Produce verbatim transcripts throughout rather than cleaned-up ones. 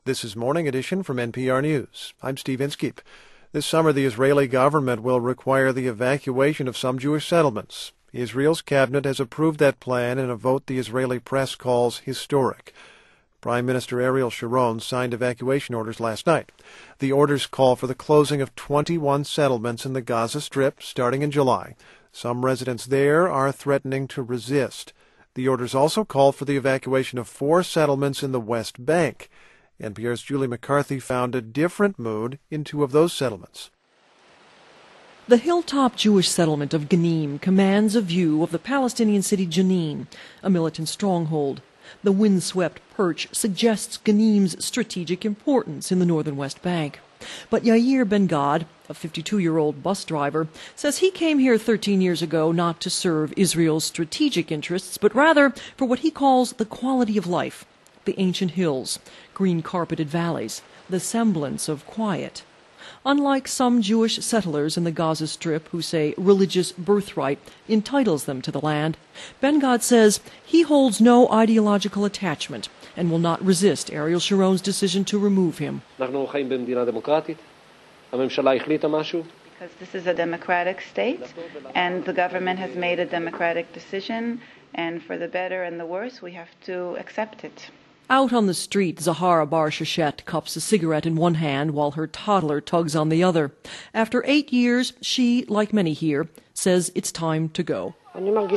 This is Morning Edition from N P R News. I'm Steve Inskeep. This summer, the Israeli government will require the evacuation of some Jewish settlements. Israel's cabinet has approved that plan in a vote the Israeli press calls historic. Prime Minister Ariel Sharon signed evacuation orders last night. The orders call for the closing of twenty-one settlements in the Gaza Strip starting in July. Some residents there are threatening to resist. The orders also call for the evacuation of four settlements in the West Bank. N P R's Julie McCarthy found a different mood in two of those settlements. The hilltop Jewish settlement of Ghanim commands a view of the Palestinian city Jenin, a militant stronghold. The windswept perch suggests Ghanim's strategic importance in the northern West Bank. But Yair Ben-Gad, a fifty-two-year-old bus driver, says he came here thirteen years ago not to serve Israel's strategic interests, but rather for what he calls the quality of life. The ancient hills, green-carpeted valleys, the semblance of quiet. Unlike some Jewish settlers in the Gaza Strip who say religious birthright entitles them to the land, Ben-Gad says he holds no ideological attachment and will not resist Ariel Sharon's decision to remove him. Because this is a democratic state, and the government has made a democratic decision, and for the better and the worse, we have to accept it. Out on the street, Zahara Bar Sheshet cups a cigarette in one hand while her toddler tugs on the other. After eight years, she, like many here, says it's time to go. I feel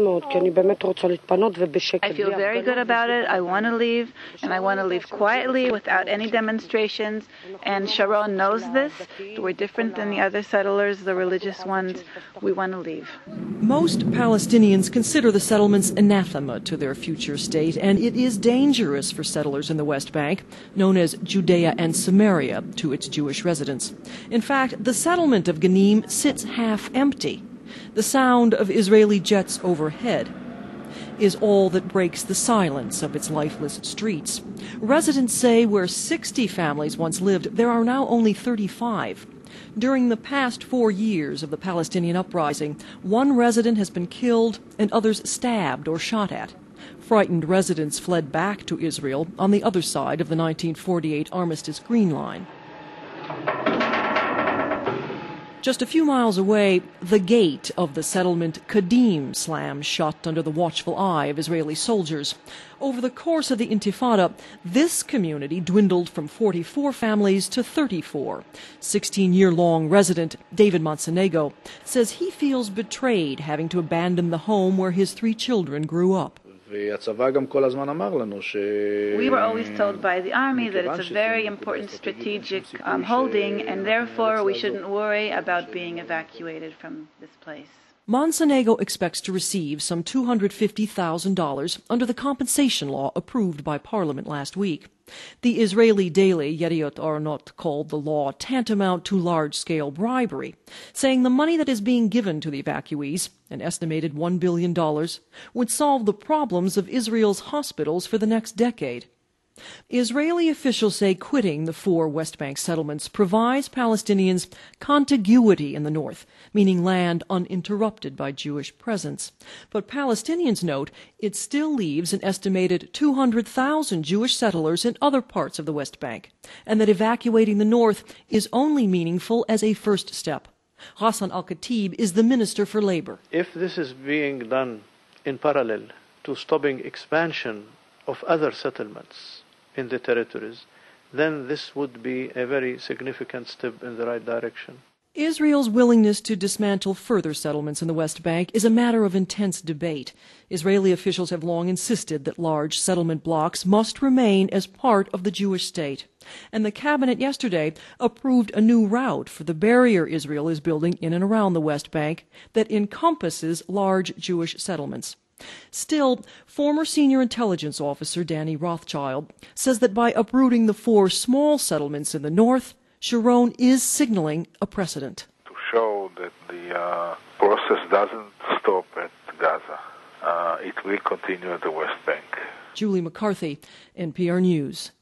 very good about it. I want to leave, and I want to leave quietly without any demonstrations. And Sharon knows this. We're different than the other settlers, the religious ones. We want to leave. Most Palestinians consider the settlements anathema to their future state, and it is dangerous for settlers in the West Bank, known as Judea and Samaria, to its Jewish residents. In fact, the settlement of Ghanim sits half empty. The sound of Israeli jets overhead is all that breaks the silence of its lifeless streets. Residents say where sixty families once lived, there are now only thirty-five. During the past four years of the Palestinian uprising, one resident has been killed and others stabbed or shot at. Frightened residents fled back to Israel on the other side of the nineteen forty-eight Armistice Green Line. Just a few miles away, the gate of the settlement Kadim slams shut under the watchful eye of Israeli soldiers. Over the course of the Intifada, this community dwindled from forty-four families to thirty-four. sixteen-year-long resident David Monsenego says he feels betrayed having to abandon the home where his three children grew up. We were always told by the army that it's a very important strategic um, holding, and therefore we shouldn't worry about being evacuated from this place. Monsenego expects to receive some two hundred fifty thousand dollars under the compensation law approved by Parliament last week. The Israeli daily Yediot Aharonot called the law tantamount to large-scale bribery, saying the money that is being given to the evacuees, an estimated one billion dollars, would solve the problems of Israel's hospitals for the next decade. Israeli officials say quitting the four West Bank settlements provides Palestinians contiguity in the north, meaning land uninterrupted by Jewish presence. But Palestinians note it still leaves an estimated two hundred thousand Jewish settlers in other parts of the West Bank, and that evacuating the north is only meaningful as a first step. Hassan Al-Khatib is the Minister for Labor. If this is being done in parallel to stopping expansion of other settlements in the territories, then this would be a very significant step in the right direction. Israel's willingness to dismantle further settlements in the West Bank is a matter of intense debate. Israeli officials have long insisted that large settlement blocks must remain as part of the Jewish state. And the cabinet yesterday approved a new route for the barrier Israel is building in and around the West Bank that encompasses large Jewish settlements. Still, former senior intelligence officer Danny Rothschild says that by uprooting the four small settlements in the north, Sharon is signaling a precedent. To show that the uh, process doesn't stop at Gaza, uh, it will continue at the West Bank. Julie McCarthy, N P R News.